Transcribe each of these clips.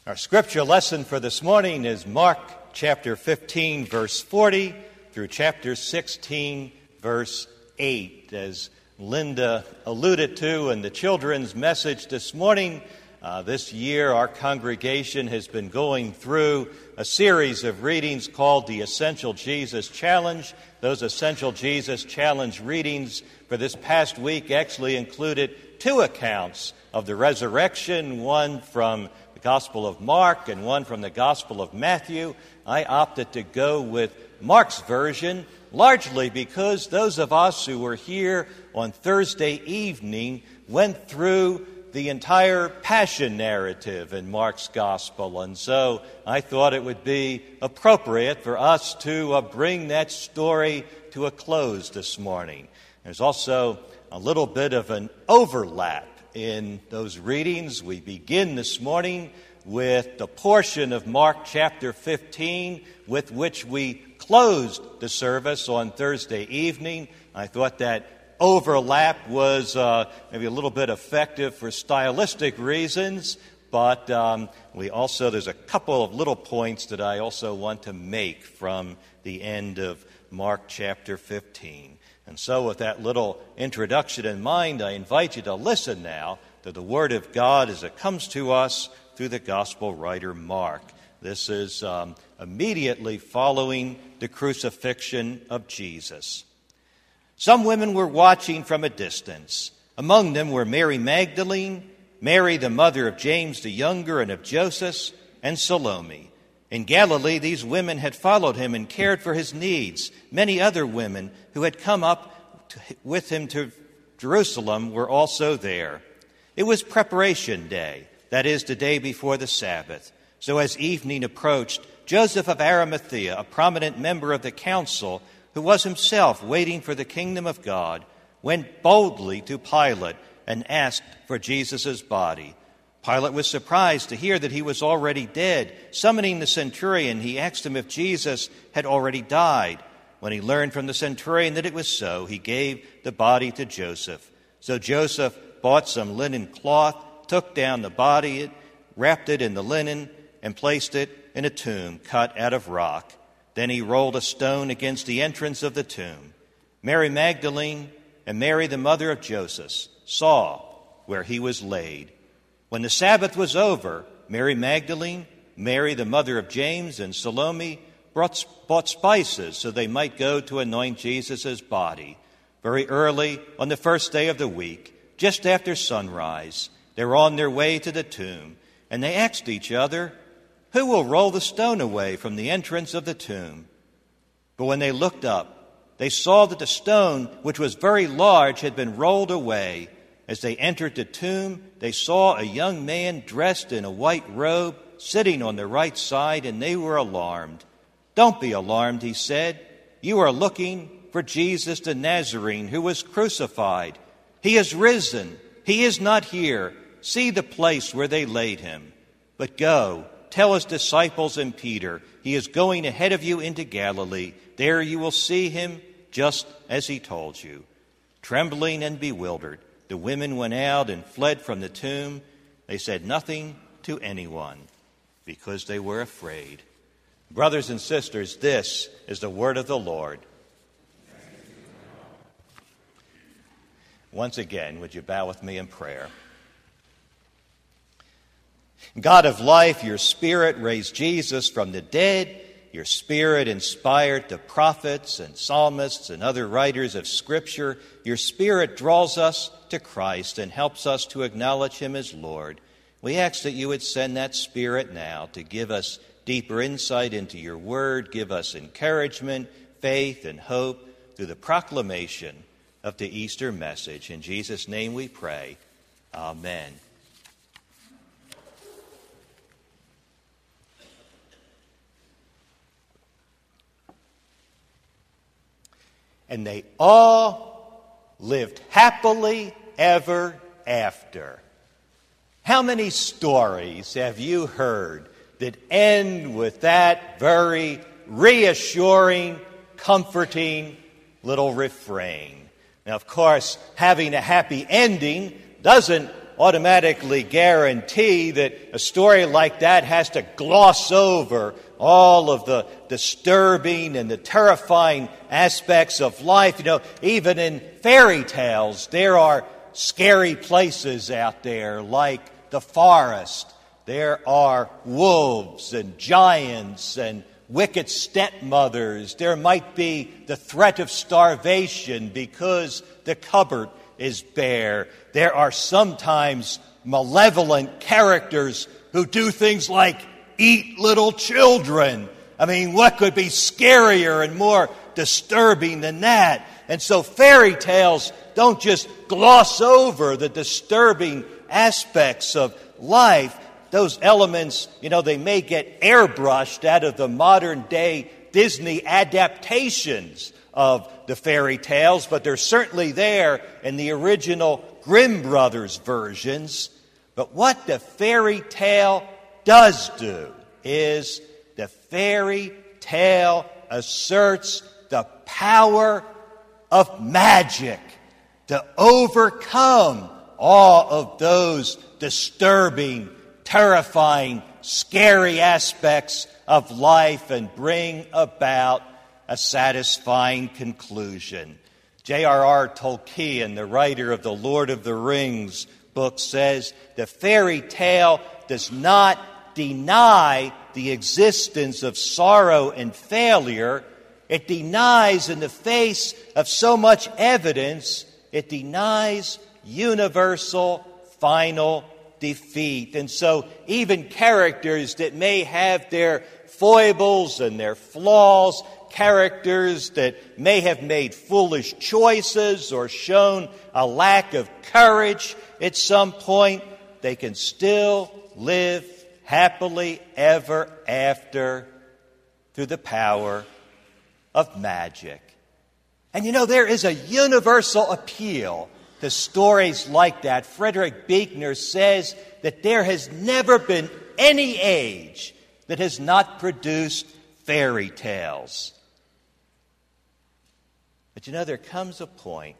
Our scripture lesson for this morning is Mark chapter 15, verse 40 through chapter 16, verse 8. As Linda alluded to in the children's message this morning, this year our congregation has been going through a series of readings called the Essential Jesus Challenge. Those Essential Jesus Challenge readings for this past week actually included two accounts of the resurrection, one from the Gospel of Mark and one from the Gospel of Matthew. I opted to go with Mark's version, largely because those of us who were here on Thursday evening went through the entire Passion narrative in Mark's Gospel. And so I thought it would be appropriate for us to bring that story to a close this morning. There's also a little bit of an overlap in those readings. We begin this morning with the portion of Mark chapter 15 with which we closed the service on Thursday evening. I thought that overlap was maybe a little bit effective for stylistic reasons, but there's a couple of little points that I also want to make from the end of Mark chapter 15. And so with that little introduction in mind, I invite you to listen now to the Word of God as it comes to us through the Gospel writer Mark. This is immediately following the crucifixion of Jesus. Some women were watching from a distance. Among them were Mary Magdalene, Mary the mother of James the younger and of Joseph, and Salome. In Galilee, these women had followed him and cared for his needs. Many other women who had come up with him to Jerusalem were also there. It was preparation day, that is, the day before the Sabbath. So as evening approached, Joseph of Arimathea, a prominent member of the council, who was himself waiting for the kingdom of God, went boldly to Pilate and asked for Jesus' body. Pilate was surprised to hear that he was already dead. Summoning the centurion, he asked him if Jesus had already died. When he learned from the centurion that it was so, he gave the body to Joseph. So Joseph bought some linen cloth, took down the body, wrapped it in the linen, and placed it in a tomb cut out of rock. Then he rolled a stone against the entrance of the tomb. Mary Magdalene and Mary the mother of Joseph saw where he was laid. When the Sabbath was over, Mary Magdalene, Mary the mother of James, and Salome bought spices so they might go to anoint Jesus' body. Very early on the first day of the week, just after sunrise, they were on their way to the tomb, and they asked each other, "Who will roll the stone away from the entrance of the tomb?" But when they looked up, they saw that the stone, which was very large, had been rolled away. As they entered the tomb, they saw a young man dressed in a white robe sitting on the right side, and they were alarmed. "Don't be alarmed," he said. "You are looking for Jesus the Nazarene, who was crucified. He is risen. He is not here. See the place where they laid him. But go, tell his disciples and Peter, he is going ahead of you into Galilee. There you will see him, just as he told you." Trembling and bewildered, the women went out and fled from the tomb. They said nothing to anyone because they were afraid. Brothers and sisters, this is the word of the Lord. Once again, would you bow with me in prayer? God of life, your Spirit raised Jesus from the dead. Your Spirit inspired the prophets and psalmists and other writers of Scripture. Your Spirit draws us to Christ and helps us to acknowledge him as Lord. We ask that you would send that Spirit now to give us deeper insight into your word, give us encouragement, faith, and hope through the proclamation of the Easter message. In Jesus' name we pray. Amen. And they all lived happily ever after. How many stories have you heard that end with that very reassuring, comforting little refrain? Now, of course, having a happy ending doesn't automatically guarantee that a story like that has to gloss over all of the disturbing and the terrifying aspects of life. Even in fairy tales, there are scary places out there like the forest. There are wolves and giants and wicked stepmothers. There might be the threat of starvation because the cupboard is bare. There are sometimes malevolent characters who do things like eat little children. What could be scarier and more disturbing than that? And so fairy tales don't just gloss over the disturbing aspects of life. Those elements, they may get airbrushed out of the modern day Disney adaptations of the fairy tales, but they're certainly there in the original Grimm Brothers versions. But what the fairy tale does do is the fairy tale asserts the power of magic to overcome all of those disturbing, terrifying, scary aspects of life and bring about a satisfying conclusion. J.R.R. Tolkien, the writer of the Lord of the Rings book, says the fairy tale does not deny the existence of sorrow and failure. It denies, in the face of so much evidence, it denies universal final defeat. And so even characters that may have their foibles and their flaws, characters that may have made foolish choices or shown a lack of courage at some point, they can still live happily ever after through the power of magic. And there is a universal appeal to stories like that. Frederick Buechner says that there has never been any age that has not produced fairy tales. But there comes a point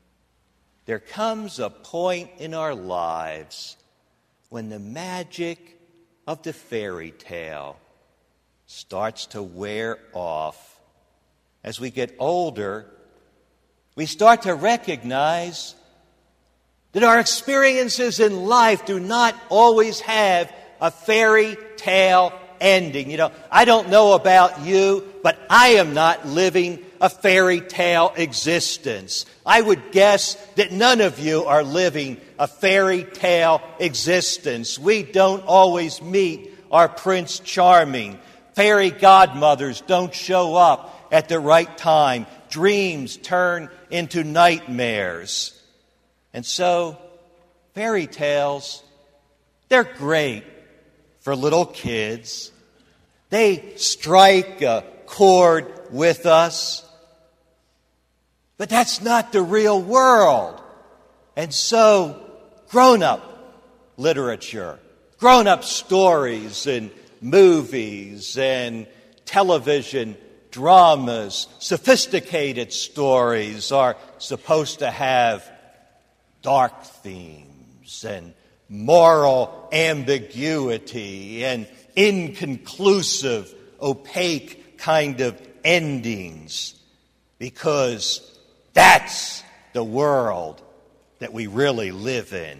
in our lives when the magic of the fairy tale starts to wear off. As we get older, we start to recognize that our experiences in life do not always have a fairy tale ending. I don't know about you, but I am not living a fairy tale existence. I would guess that none of you are living a fairy tale existence. We don't always meet our Prince Charming. Fairy godmothers don't show up at the right time. Dreams turn into nightmares. And so, fairy tales, they're great for little kids. They strike a chord with us. But that's not the real world. And so, grown-up literature, grown-up stories and movies and television dramas, sophisticated stories are supposed to have dark themes and moral ambiguity and inconclusive, opaque kind of endings, because that's the world that we really live in.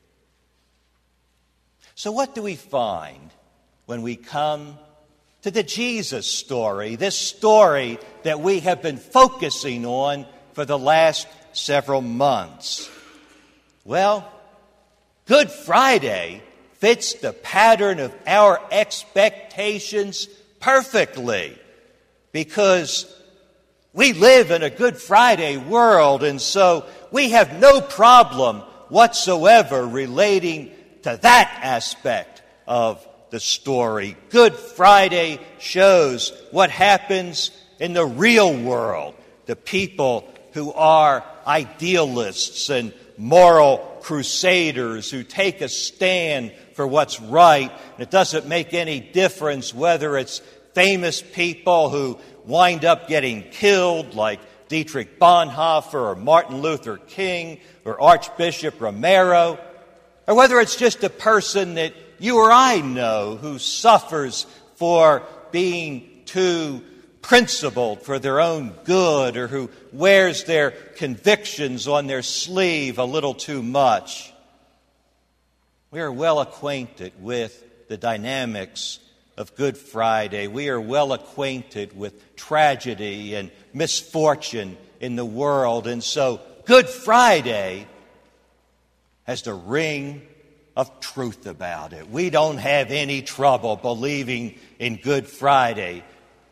So what do we find when we come to the Jesus story, this story that we have been focusing on for the last several months? Well, Good Friday fits the pattern of our expectations perfectly, because we live in a Good Friday world, and so we have no problem whatsoever relating to that aspect of the story. Good Friday shows what happens in the real world, the people who are idealists and moral crusaders who take a stand for what's right. And it doesn't make any difference whether it's famous people who wind up getting killed, like Dietrich Bonhoeffer or Martin Luther King or Archbishop Romero. or whether it's just a person that you or I know who suffers for being too principled for their own good, or who wears their convictions on their sleeve a little too much. We are well acquainted with the dynamics of Good Friday. We are well acquainted with tragedy and misfortune in the world. And so Good Friday has the ring of truth about it. We don't have any trouble believing in Good Friday.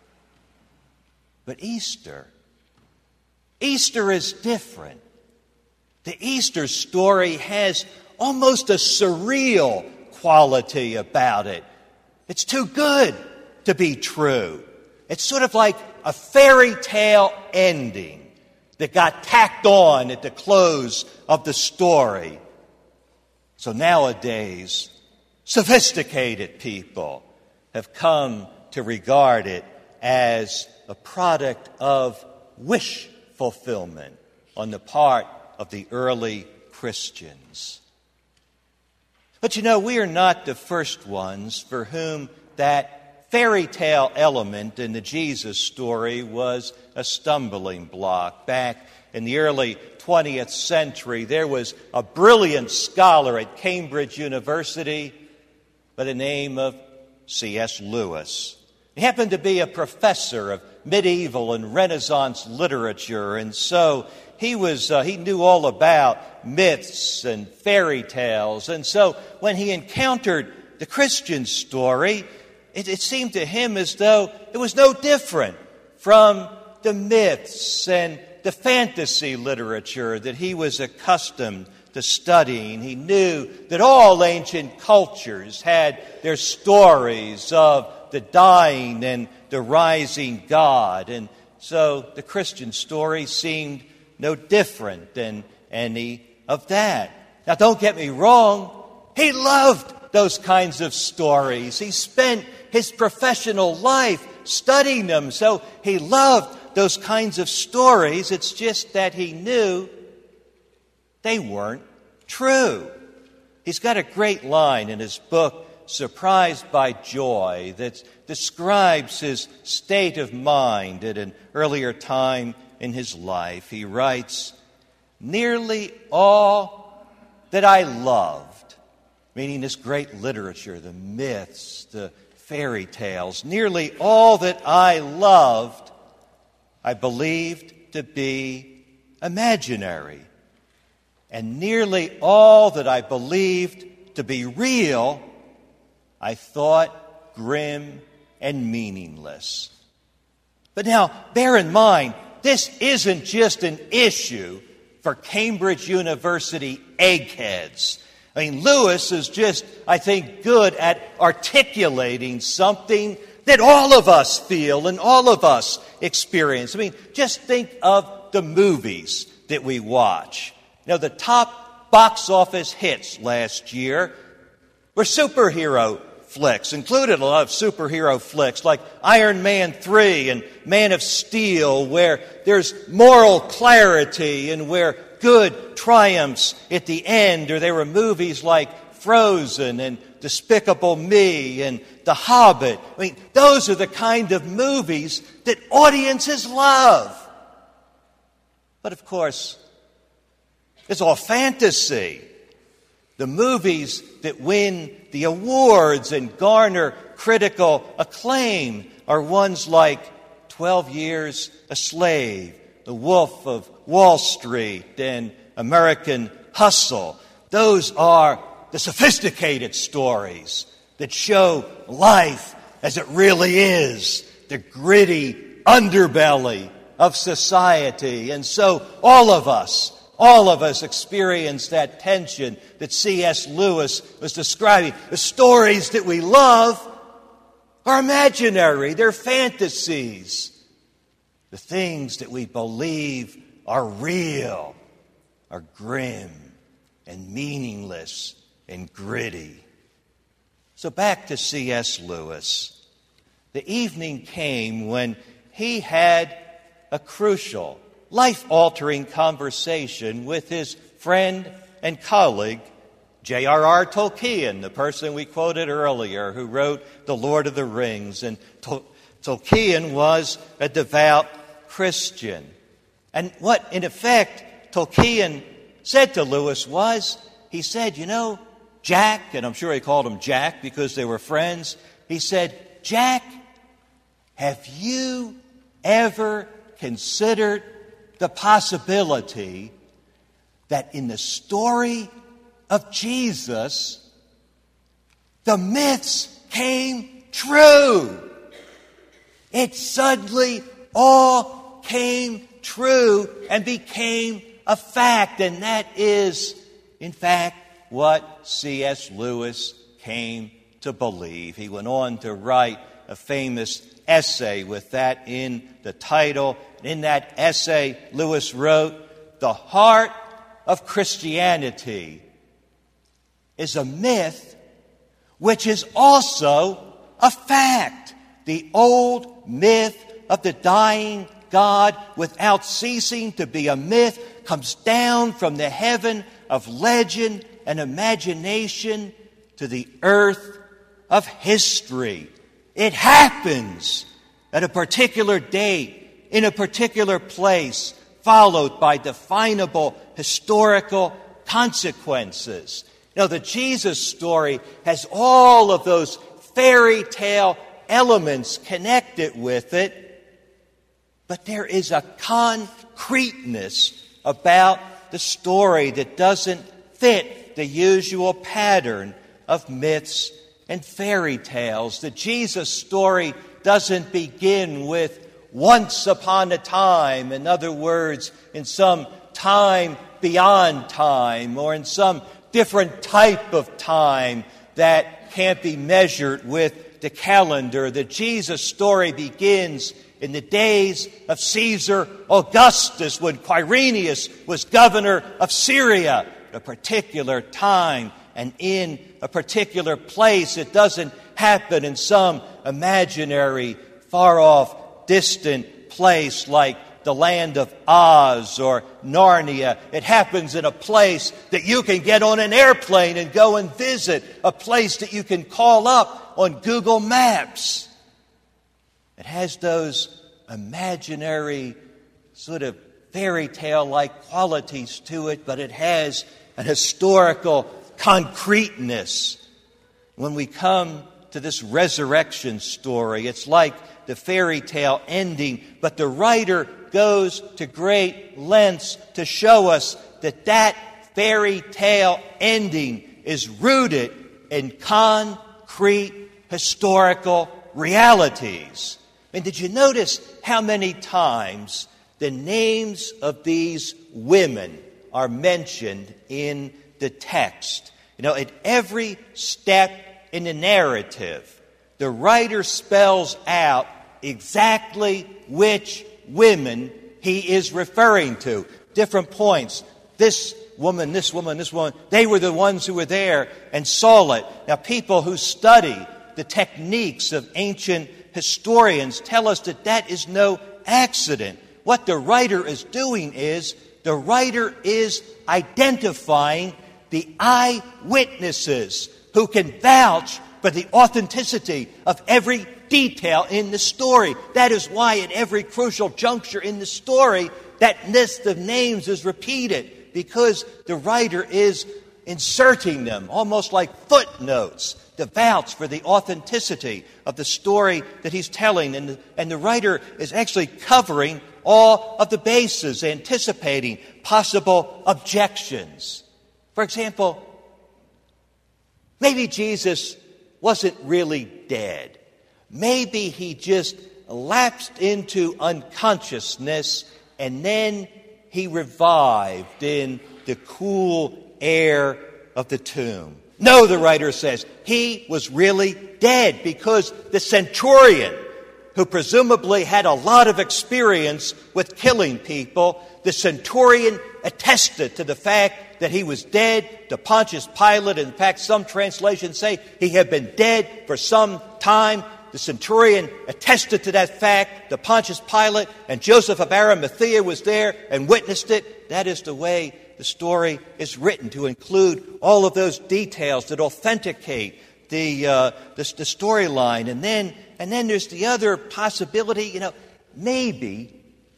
But Easter is different. The Easter story has almost a surreal quality about it. It's too good to be true. It's sort of like a fairy tale ending that got tacked on at the close of the story. So nowadays, sophisticated people have come to regard it as a product of wish fulfillment on the part of the early Christians. But you know, we are not the first ones for whom that fairy tale element in the Jesus story was a stumbling block. Back in the early 20th century, there was a brilliant scholar at Cambridge University by the name of C.S. Lewis. He happened to be a professor of medieval and Renaissance literature, and so he knew all about myths and fairy tales. And so when he encountered the Christian story, it seemed to him as though it was no different from the myths and the fantasy literature that he was accustomed to studying. He knew that all ancient cultures had their stories of the dying and the rising God. And so the Christian story seemed no different than any of that. Now, don't get me wrong. He loved those kinds of stories. He spent his professional life studying them, so he loved those kinds of stories. It's just that he knew they weren't true. He's got a great line in his book, Surprised by Joy, that describes his state of mind at an earlier time in his life. He writes, "Nearly all that I loved," meaning this great literature, the myths, the fairy tales, "nearly all that I loved, I believed to be imaginary. And nearly all that I believed to be real, I thought grim and meaningless." But now, bear in mind, this isn't just an issue for Cambridge University eggheads. I mean, Lewis is just, I think, good at articulating something that all of us feel and all of us experience. I mean, just think of the movies that we watch. You know, the top box office hits last year were superhero flicks, included a lot of superhero flicks like Iron Man 3 and Man of Steel, where there's moral clarity and where good triumphs at the end. Or there were movies like Frozen and Despicable Me and The Hobbit. I mean, those are the kind of movies that audiences love. But of course, it's all fantasy. The movies that win the awards and garner critical acclaim are ones like 12 Years a Slave, The Wolf of Wall Street, and American Hustle. Those are the sophisticated stories that show life as it really is, the gritty underbelly of society. And so all of us experience that tension that C.S. Lewis was describing. The stories that we love are imaginary. They're fantasies. The things that we believe are real are grim and meaningless and gritty. So back to C.S. Lewis. The evening came when he had a crucial, life-altering conversation with his friend and colleague, J.R.R. Tolkien, the person we quoted earlier, who wrote The Lord of the Rings. And Tolkien was a devout Christian. And what, in effect, Tolkien said to Lewis was, he said, Jack, and I'm sure he called him Jack because they were friends, he said, Jack, have you ever considered the possibility that in the story of Jesus, the myths came true? It suddenly all came true and became a fact, and that is, in fact, what C.S. Lewis came to believe. He went on to write a famous essay with that in the title. In that essay, Lewis wrote, "The heart of Christianity is a myth which is also a fact. The old myth of the dying God, without ceasing to be a myth, comes down from the heaven of legend and imagination to the earth of history. It happens at a particular date, in a particular place, followed by definable historical consequences." The Jesus story has all of those fairy tale elements connected with it, but there is a concreteness about the story that doesn't fit the usual pattern of myths and fairy tales. The Jesus story doesn't begin with once upon a time, in other words, in some time beyond time, or in some different type of time that can't be measured with the calendar. The Jesus story begins in the days of Caesar Augustus, when Quirinius was governor of Syria, at a particular time and in a particular place. It doesn't happen in some imaginary, far-off, distant place like the land of Oz or Narnia. It happens in a place that you can get on an airplane and go and visit, a place that you can call up on Google Maps. It has those imaginary, sort of fairy tale-like qualities to it, but it has an historical concreteness. When we come to this resurrection story, it's like the fairy tale ending, but the writer goes to great lengths to show us that that fairy tale ending is rooted in concrete historical realities. And did you notice how many times the names of these women are mentioned in the text? At every step in the narrative, the writer spells out exactly which women he is referring to. Different points. This woman, this woman, this woman, they were the ones who were there and saw it. Now, people who study the techniques of ancient historians tell us that that is no accident. What the writer is doing is, the writer is identifying the eyewitnesses who can vouch for the authenticity of every detail in the story. That is why at every crucial juncture in the story, that list of names is repeated, because the writer is inserting them almost like footnotes to vouch for the authenticity of the story that he's telling. And the writer is actually covering all of the bases, anticipating possible objections. For example, maybe Jesus wasn't really dead. Maybe he just lapsed into unconsciousness and then he revived in the cool air of the tomb. No, the writer says, he was really dead, because the centurion, who presumably had a lot of experience with killing people, the centurion attested to the fact that he was dead to Pontius Pilate. In fact, some translations say he had been dead for some time. The centurion attested to that fact to Pontius Pilate, and Joseph of Arimathea was there and witnessed it. That is the way the story is written to include all of those details that authenticate the storyline. And then there's the other possibility, maybe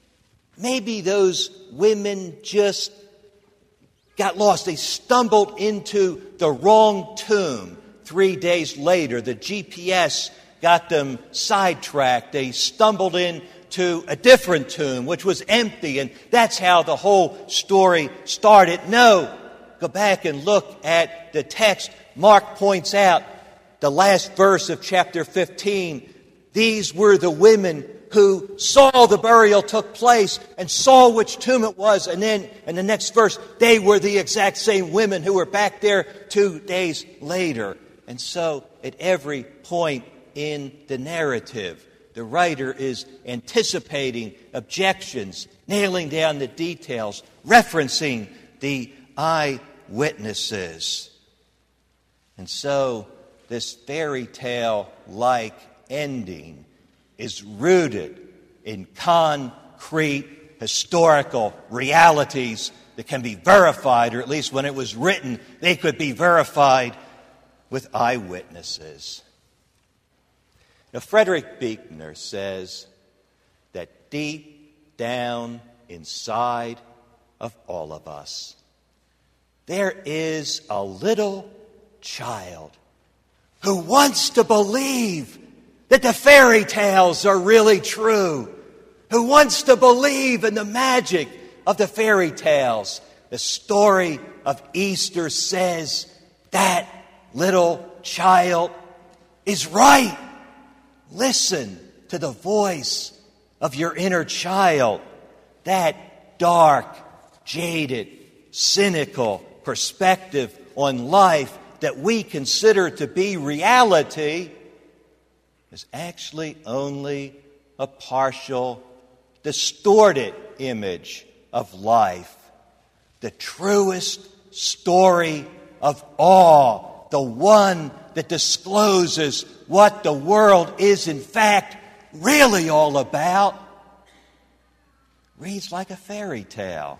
those women just got lost. They stumbled into the wrong tomb 3 days later. The GPS got them sidetracked. They stumbled into a different tomb, which was empty, and that's how the whole story started. No, go back and look at the text. Mark points out the last verse of chapter 15. These were the women who saw the burial took place and saw which tomb it was. And then in the next verse, they were the exact same women who were back there 2 days later. And so at every point in the narrative, the writer is anticipating objections, nailing down the details, referencing the eyewitnesses. And so this fairy tale-like ending is rooted in concrete historical realities that can be verified, or at least when it was written, they could be verified with eyewitnesses. Now, Frederick Buechner says that deep down inside of all of us, there is a little child who wants to believe that the fairy tales are really true, who wants to believe in the magic of the fairy tales. The story of Easter says that little child is right. Listen to the voice of your inner child. That dark, jaded, cynical perspective on life that we consider to be reality is actually only a partial, distorted image of life. The truest story of all, the one that discloses what the world is in fact really all about, reads like a fairy tale.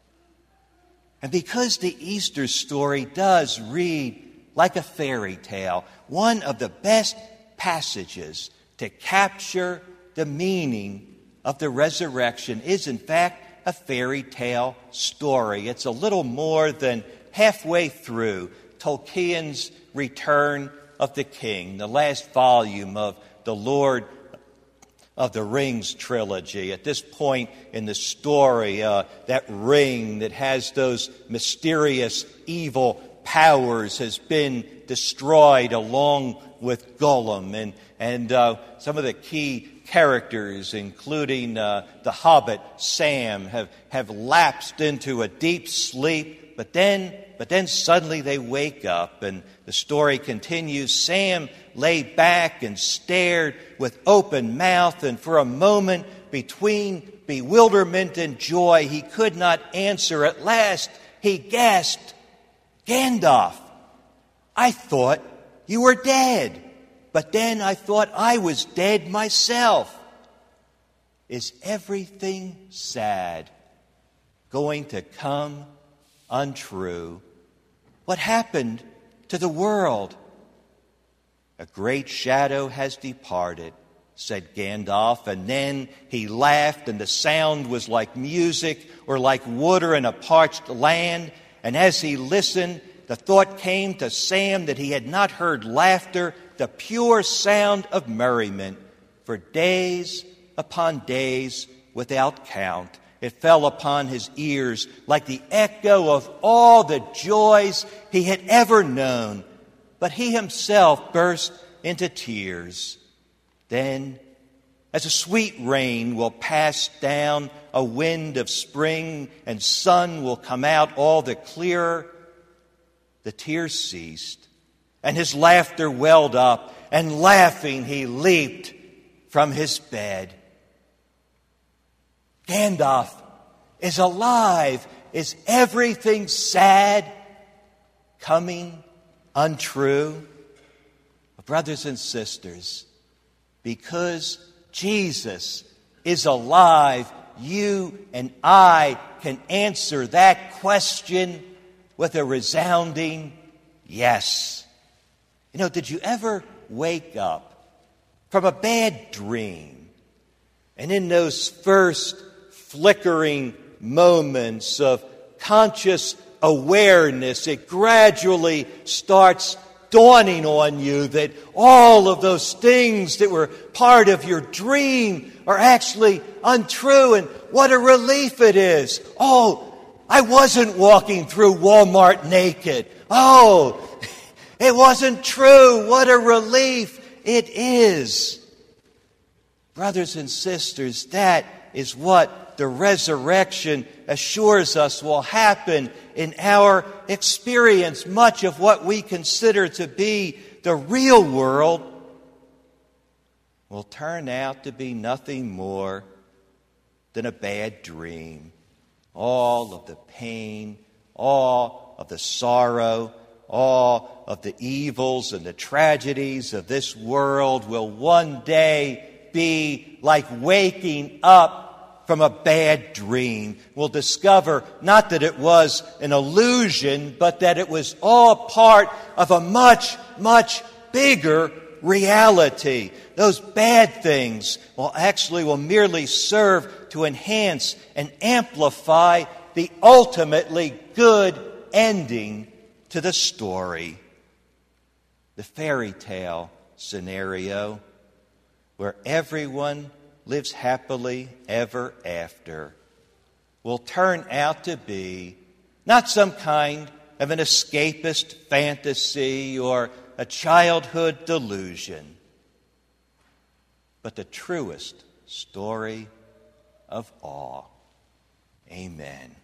And because the Easter story does read like a fairy tale, one of the best passages to capture the meaning of the resurrection is in fact a fairy tale story. It's a little more than halfway through Tolkien's Return of the King, the last volume of the Lord of the Rings trilogy. At this point in the story, that ring that has those mysterious evil powers has been destroyed along with Gollum, and some of the key characters, including the Hobbit Sam, have lapsed into a deep sleep. But then suddenly they wake up, and the story continues. Sam lay back and stared with open mouth, and for a moment, between bewilderment and joy, he could not answer. At last, he gasped, "Gandalf, I thought you were dead, but then I thought I was dead myself. Is everything sad going to come untrue? What happened to the world?" "A great shadow has departed," said Gandalf, and then he laughed, and the sound was like music or like water in a parched land. And as he listened, the thought came to Sam that he had not heard laughter, the pure sound of merriment, for days upon days without count. It fell upon his ears like the echo of all the joys he had ever known. But he himself burst into tears. Then, as a sweet rain will pass down, a wind of spring, and sun will come out all the clearer, the tears ceased, and his laughter welled up, and laughing he leaped from his bed. Gandalf is alive. Is everything sad coming untrue? Brothers and sisters, because Jesus is alive you and I can answer that question with a resounding yes. You know, did you ever wake up from a bad dream, and in those first flickering moments of conscious awareness, it gradually starts dawning on you that all of those things that were part of your dream are actually untrue, and what a relief it is. Oh, I wasn't walking through Walmart naked. Oh, it wasn't true. What a relief it is. Brothers and sisters, that is what the resurrection assures us will happen in our experience. Much of what we consider to be the real world will turn out to be nothing more than a bad dream. All of the pain, all of the sorrow, all of the evils and the tragedies of this world will one day be like waking up from a bad dream. We'll discover not that it was an illusion, but that it was all part of a much, much bigger reality. Those bad things will merely serve to enhance and amplify the ultimately good ending to the story. The fairy tale scenario where everyone lives happily ever after will turn out to be not some kind of an escapist fantasy or a childhood delusion, but the truest story of all. Amen.